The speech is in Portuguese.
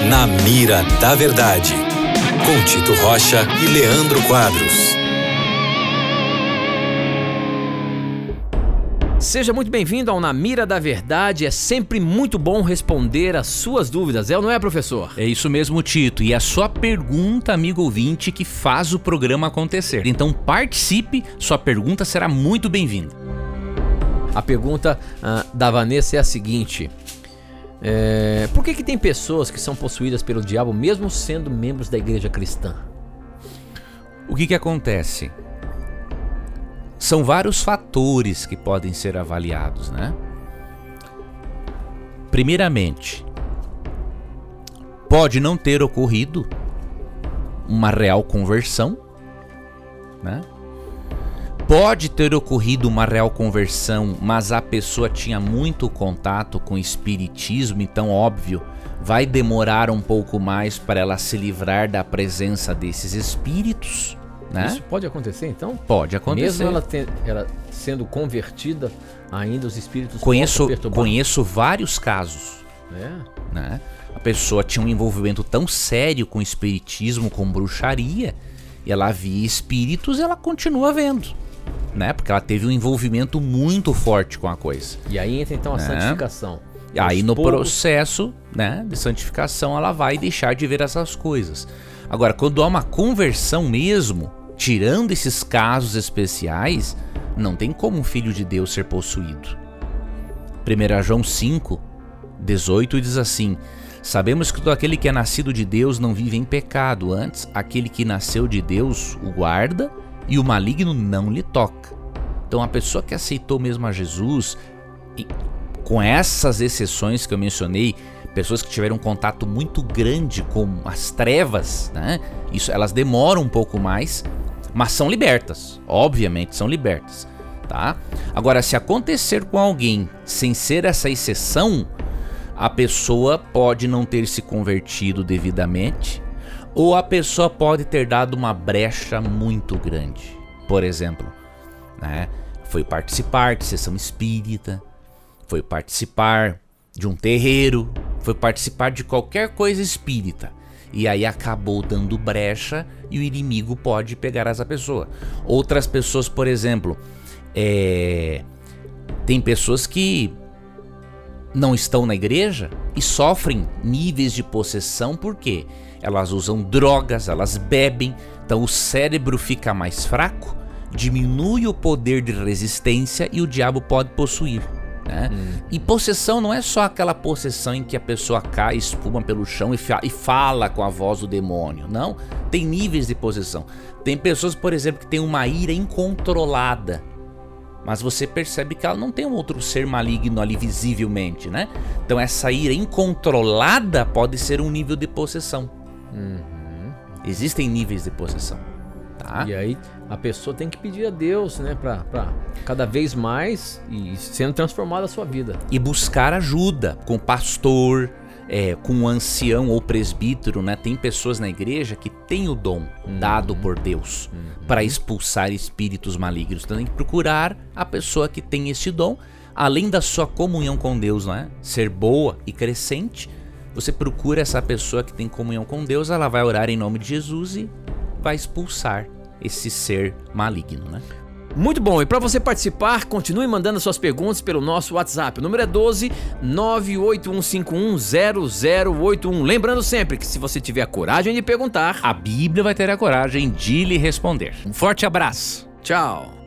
Na Mira da Verdade, com Tito Rocha e Leandro Quadros. Seja muito bem-vindo ao Na Mira da Verdade. É sempre muito bom responder as suas dúvidas, não é, professor? É isso mesmo, Tito. E a sua pergunta, amigo ouvinte, que faz o programa acontecer. Então participe, sua pergunta será muito bem-vinda. A pergunta da Vanessa é a seguinte: por que tem pessoas que são possuídas pelo diabo mesmo sendo membros da igreja cristã? O que acontece? São vários fatores que podem ser avaliados, né? Primeiramente, pode não ter ocorrido uma real conversão, né? Pode ter ocorrido uma real conversão, mas a pessoa tinha muito contato com o espiritismo, então, óbvio, vai demorar um pouco mais para ela se livrar da presença desses espíritos, né? Isso pode acontecer, então? Pode acontecer. Mesmo ela sendo convertida, ainda os espíritos podem perturbar. Conheço vários casos. Né? A pessoa tinha um envolvimento tão sério com espiritismo, com bruxaria, e ela via espíritos e ela continua vendo, né? Porque ela teve um envolvimento muito forte com a coisa. E aí entra então a santificação. E aí no processo, né, de santificação ela vai deixar de ver essas coisas. Agora, quando há uma conversão mesmo, tirando esses casos especiais, não tem como um filho de Deus ser possuído. 1 João 5, 18 diz assim: sabemos que todo aquele que é nascido de Deus não vive em pecado, antes aquele que nasceu de Deus o guarda e o maligno não lhe toca. Então a pessoa que aceitou mesmo a Jesus, com essas exceções que eu mencionei, pessoas que tiveram um contato muito grande com as trevas, né? Isso, elas demoram um pouco mais, mas são libertas, obviamente são libertas, tá? Agora, se acontecer com alguém sem ser essa exceção, a pessoa pode não ter se convertido devidamente, ou a pessoa pode ter dado uma brecha muito grande. Por exemplo, né? Foi participar de sessão espírita, foi participar de um terreiro, foi participar de qualquer coisa espírita, e aí acabou dando brecha e o inimigo pode pegar essa pessoa. Outras pessoas, por exemplo, tem pessoas que não estão na igreja e sofrem níveis de possessão porque elas usam drogas, elas bebem, então o cérebro fica mais fraco, diminui o poder de resistência e o diabo pode possuir. E possessão não é só aquela possessão em que a pessoa cai, espuma pelo chão e fala com a voz do demônio. Não, tem níveis de possessão. Tem pessoas, por exemplo, que têm uma ira incontrolada, mas você percebe que ela não tem um outro ser maligno ali visivelmente, né? Então essa ira incontrolada pode ser um nível de possessão. Existem níveis de possessão, tá? E aí a pessoa tem que pedir a Deus, né, pra cada vez mais e sendo transformada a sua vida. E buscar ajuda com pastor, com um ancião ou presbítero, né? Tem pessoas na igreja que têm o dom dado por Deus para expulsar espíritos malignos. Então tem que procurar a pessoa que tem este dom, além da sua comunhão com Deus, né? Ser boa e crescente. Você procura essa pessoa que tem comunhão com Deus, ela vai orar em nome de Jesus e vai expulsar esse ser maligno, né? Muito bom, e para você participar, continue mandando suas perguntas pelo nosso WhatsApp. O número é 12 981510081. Lembrando sempre que se você tiver a coragem de perguntar, a Bíblia vai ter a coragem de lhe responder. Um forte abraço. Tchau.